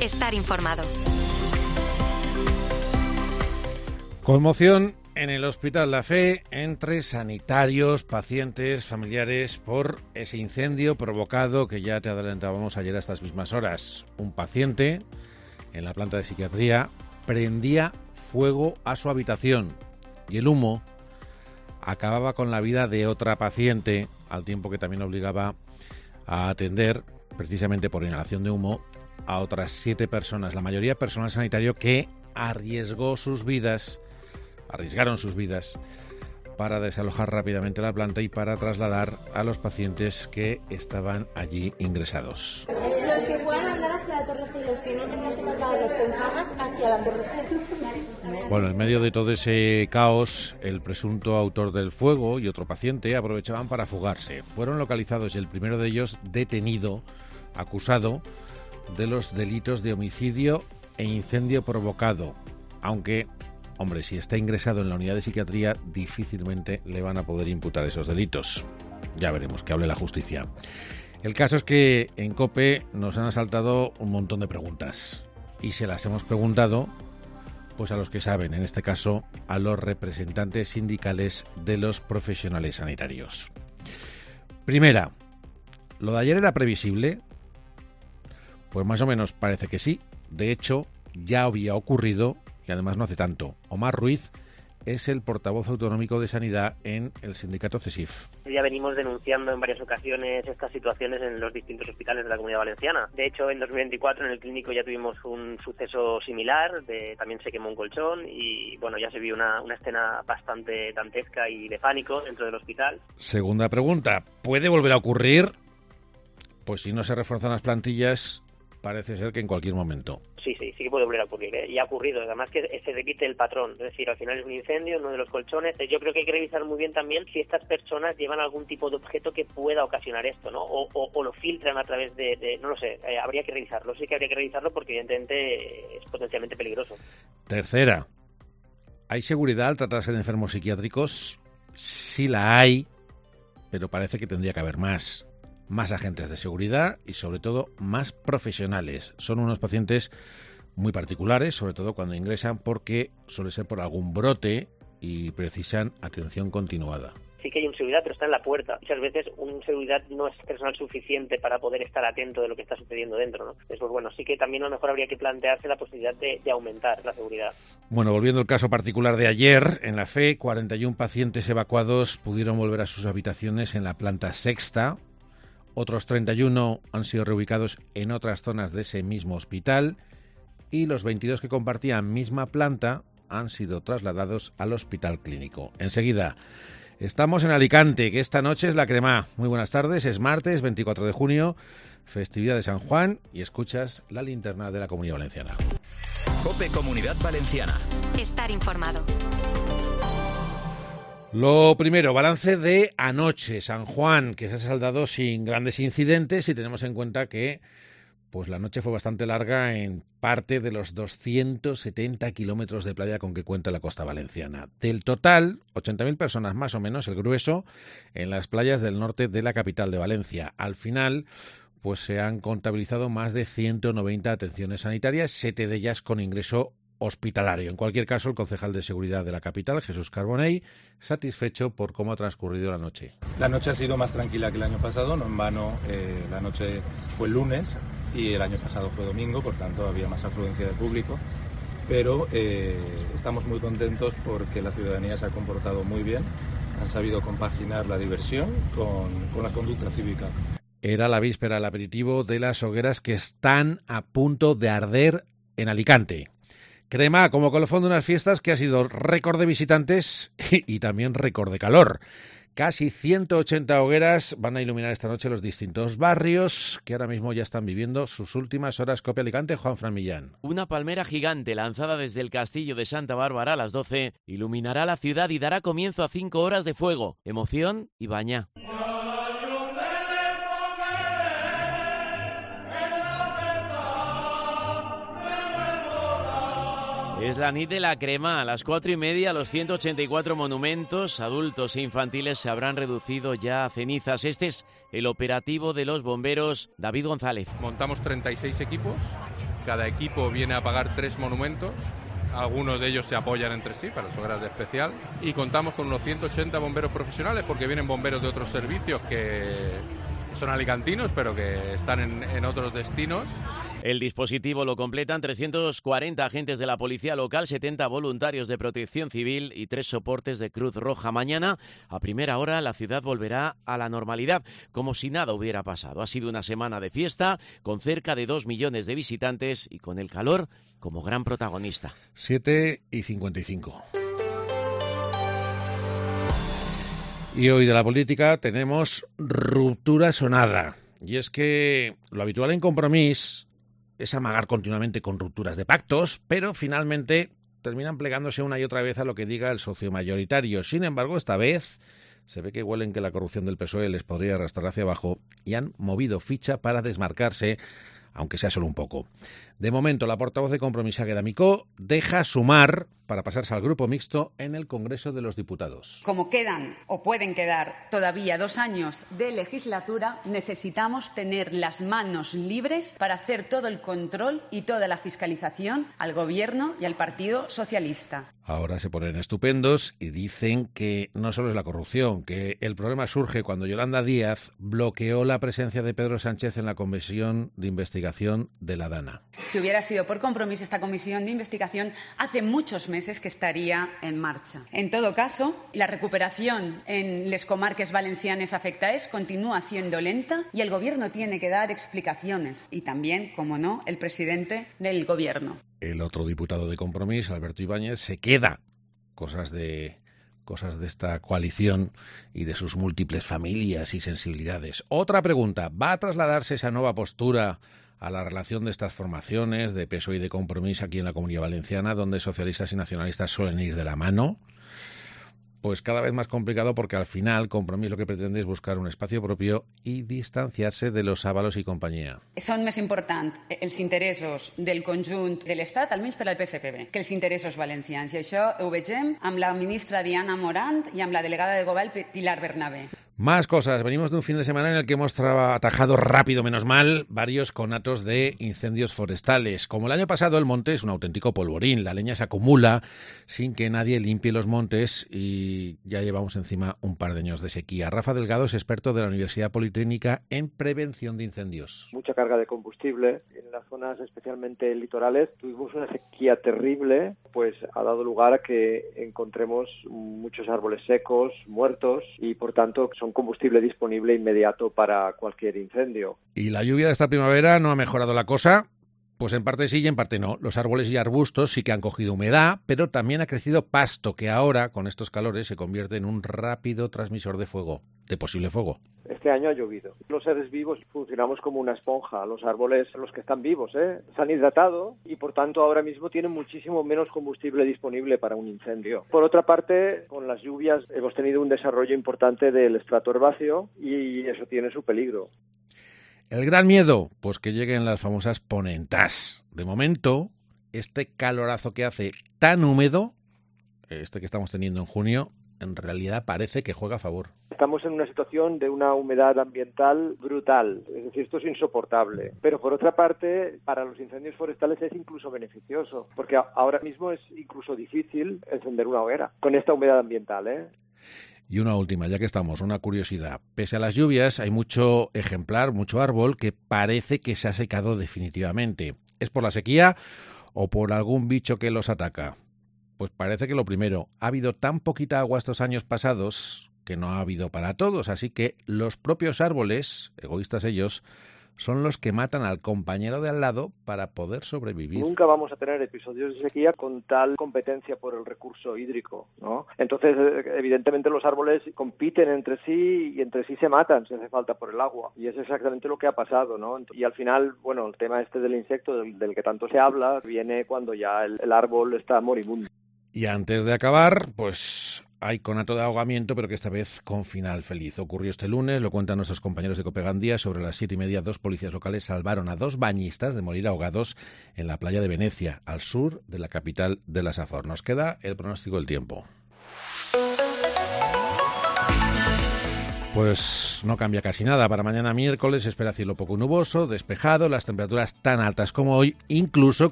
Estar informado. Conmoción en el Hospital La Fe entre sanitarios, pacientes, familiares por ese incendio provocado que ya te adelantábamos ayer a estas mismas horas. Un paciente en la planta de psiquiatría prendía fuego a su habitación y el humo acababa con la vida de otra paciente, al tiempo que también obligaba a atender, precisamente por inhalación de humo, a otras 7 personas, la mayoría personal sanitario que arriesgaron sus vidas para desalojar rápidamente la planta y para trasladar a los pacientes que estaban allí ingresados. Los que puedan andar hacia la Torre G y los que no tenemos que trasladarlos con camas hacia la Torre G. Bueno, en medio de todo ese caos, el presunto autor del fuego y otro paciente aprovechaban para fugarse. Fueron localizados y el primero de ellos detenido, acusado de los delitos de homicidio e incendio provocado, aunque, hombre, si está ingresado en la unidad de psiquiatría, difícilmente le van a poder imputar esos delitos. Ya veremos, que hable la justicia. El caso es que en COPE nos han asaltado un montón de preguntas y se las hemos preguntado pues a los que saben, en este caso a los representantes sindicales de los profesionales sanitarios. Primera, ¿lo de ayer era previsible? Pues más o menos parece que sí. De hecho, ya había ocurrido y además no hace tanto. Omar Ruiz es el portavoz autonómico de Sanidad en el sindicato CESIF. Ya venimos denunciando en varias ocasiones estas situaciones en los distintos hospitales de la Comunidad Valenciana. De hecho, en 2024 en el clínico ya tuvimos un suceso similar, también se quemó un colchón y bueno, ya se vio una escena bastante dantesca y de pánico dentro del hospital. Segunda pregunta, ¿puede volver a ocurrir? Pues si no se refuerzan las plantillas, parece ser que en cualquier momento. Sí que puede volver a ocurrir, ¿eh? Y ha ocurrido, además que se repite el patrón, es decir, al final es un incendio, uno de los colchones. Yo creo que hay que revisar muy bien también si estas personas llevan algún tipo de objeto que pueda ocasionar esto, ¿no? O lo filtran a través de no lo sé, habría que revisarlo, sí que habría que revisarlo porque evidentemente es potencialmente peligroso. Tercera, ¿hay seguridad al tratarse de enfermos psiquiátricos? Sí la hay, pero parece que tendría que haber más agentes de seguridad y sobre todo más profesionales. Son unos pacientes muy particulares, sobre todo cuando ingresan, porque suele ser por algún brote y precisan atención continuada. Sí que hay un seguridad, pero está en la puerta. Muchas veces un seguridad no es personal suficiente para poder estar atento de lo que está sucediendo dentro, ¿no? Entonces, pues bueno, sí que también a lo mejor habría que plantearse la posibilidad de aumentar la seguridad. Bueno, volviendo al caso particular de ayer, en La Fe, 41 pacientes evacuados pudieron volver a sus habitaciones en la planta sexta. Otros 31 han sido reubicados en otras zonas de ese mismo hospital y los 22 que compartían misma planta han sido trasladados al hospital clínico. Enseguida, estamos en Alicante, que esta noche es la Cremá. Muy buenas tardes, es martes 24 de junio, festividad de San Juan, y escuchas la linterna de la Comunidad Valenciana. COPE Comunidad Valenciana. Estar informado. Lo primero, balance de anoche, San Juan, que se ha saldado sin grandes incidentes y tenemos en cuenta que pues la noche fue bastante larga en parte de los 270 kilómetros de playa con que cuenta la costa valenciana. Del total, 80.000 personas más o menos, el grueso, en las playas del norte de la capital de Valencia. Al final, pues se han contabilizado más de 190 atenciones sanitarias, 7 de ellas con ingreso hospitalario. En cualquier caso, el concejal de seguridad de la capital, Jesús Carbonell, satisfecho por cómo ha transcurrido la noche. La noche ha sido más tranquila que el año pasado, no en vano. La noche fue el lunes y el año pasado fue domingo, por tanto había más afluencia de público, pero estamos muy contentos porque la ciudadanía se ha comportado muy bien, han sabido compaginar la diversión con la conducta cívica. Era la víspera, el aperitivo de las hogueras que están a punto de arder en Alicante. Cremá como colofón de unas fiestas que ha sido récord de visitantes y también récord de calor. Casi 180 hogueras van a iluminar esta noche los distintos barrios que ahora mismo ya están viviendo sus últimas horas. COPE Alicante, Juanfran Millán. Una palmera gigante lanzada desde el castillo de Santa Bárbara a las 12 iluminará la ciudad y dará comienzo a 5 horas de fuego, emoción y bañá. Es la nit de la Cremá. A las 4:30 los 184 monumentos, adultos e infantiles, se habrán reducido ya a cenizas. Este es el operativo de los bomberos. David González. Montamos 36 equipos Cada equipo viene a pagar 3 monumentos. Algunos de ellos se apoyan entre sí para las hogueras de especial. Y contamos con unos 180 bomberos profesionales, porque vienen bomberos de otros servicios que son alicantinos, pero que están en otros destinos. El dispositivo lo completan 340 agentes de la policía local, 70 voluntarios de protección civil y 3 soportes de Cruz Roja. Mañana, a primera hora, la ciudad volverá a la normalidad, como si nada hubiera pasado. Ha sido una semana de fiesta, con cerca de 2 millones de visitantes y con el calor como gran protagonista. 7:55. Y hoy de la política tenemos ruptura sonada. Y es que lo habitual en Compromís es amagar continuamente con rupturas de pactos, pero finalmente terminan plegándose una y otra vez a lo que diga el socio mayoritario. Sin embargo, esta vez se ve que huelen que la corrupción del PSOE les podría arrastrar hacia abajo y han movido ficha para desmarcarse, aunque sea solo un poco. De momento, la portavoz de Compromís, Águeda Micó, deja Sumar para pasarse al grupo mixto en el Congreso de los Diputados. Como quedan o pueden quedar todavía 2 años de legislatura, necesitamos tener las manos libres para hacer todo el control y toda la fiscalización al Gobierno y al Partido Socialista. Ahora se ponen estupendos y dicen que no solo es la corrupción, que el problema surge cuando Yolanda Díaz bloqueó la presencia de Pedro Sánchez en la Comisión de Investigación de la Dana. Si hubiera sido por Compromís, esta comisión de investigación hace muchos meses que estaría en marcha. En todo caso, la recuperación en les comarques valencianes afectadas continúa siendo lenta y el Gobierno tiene que dar explicaciones. Y también, como no, el presidente del Gobierno. El otro diputado de Compromís, Alberto Ibáñez, se queda cosas de esta coalición y de sus múltiples familias y sensibilidades. Otra pregunta, ¿va a trasladarse esa nueva postura a la relación de estas formaciones de PSOE y de Compromís aquí en la Comunidad Valenciana, donde socialistas y nacionalistas suelen ir de la mano? Pues cada vez más complicado, porque al final Compromís lo que pretende es buscar un espacio propio y distanciarse de los Ábalos i companyia. Són més importants els interessos del conjunt de l'Estat, almenys per al PSPB, que els interessos valencians. I això ho vegem amb la ministra Diana Morant i amb la delegada de Govern Pilar Bernabé. Más cosas. Venimos de un fin de semana en el que hemos atajado rápido, menos mal, varios conatos de incendios forestales. Como el año pasado, el monte es un auténtico polvorín. La leña se acumula sin que nadie limpie los montes y ya llevamos encima un par de años de sequía. Rafa Delgado es experto de la Universidad Politécnica en prevención de incendios. Mucha carga de combustible. En las zonas especialmente litorales tuvimos una sequía terrible, pues ha dado lugar a que encontremos muchos árboles secos, muertos, y por tanto son combustible disponible inmediato para cualquier incendio. ¿Y la lluvia de esta primavera no ha mejorado la cosa? Pues en parte sí y en parte no. Los árboles y arbustos sí que han cogido humedad, pero también ha crecido pasto, que ahora, con estos calores, se convierte en un rápido transmisor de fuego, de posible fuego. Este año ha llovido. Los seres vivos funcionamos como una esponja. Los árboles, los que están vivos, se han hidratado y por tanto ahora mismo tienen muchísimo menos combustible disponible para un incendio. Por otra parte, con las lluvias hemos tenido un desarrollo importante del estrato herbáceo y eso tiene su peligro. El gran miedo, pues que lleguen las famosas ponentas. De momento, este calorazo que hace tan húmedo, este que estamos teniendo en junio, en realidad parece que juega a favor. Estamos en una situación de una humedad ambiental brutal, es decir, esto es insoportable. Pero por otra parte, para los incendios forestales es incluso beneficioso, porque ahora mismo es incluso difícil encender una hoguera con esta humedad ambiental, Y una última, ya que estamos, una curiosidad. Pese a las lluvias, hay mucho ejemplar, mucho árbol que parece que se ha secado definitivamente. ¿Es por la sequía o por algún bicho que los ataca? Pues parece que lo primero. Ha habido tan poquita agua estos años pasados que no ha habido para todos, así que los propios árboles, egoístas ellos, son los que matan al compañero de al lado para poder sobrevivir. Nunca vamos a tener episodios de sequía con tal competencia por el recurso hídrico, ¿no? Entonces, evidentemente los árboles compiten entre sí y entre sí se matan si hace falta por el agua. Y es exactamente lo que ha pasado, ¿no? Y al final, bueno, el tema este del insecto, del que tanto se habla, viene cuando ya el árbol está moribundo. Y antes de acabar, pues hay conato de ahogamiento, pero que esta vez con final feliz. Ocurrió este lunes, lo cuentan nuestros compañeros de Copegandía. Sobre las 7:30, 2 policías locales salvaron a 2 bañistas de morir ahogados en la playa de Venecia, al sur de la capital de la Safor. Nos queda el pronóstico del tiempo. Pues no cambia casi nada. Para mañana miércoles se espera cielo poco nuboso, despejado, las temperaturas tan altas como hoy, incluso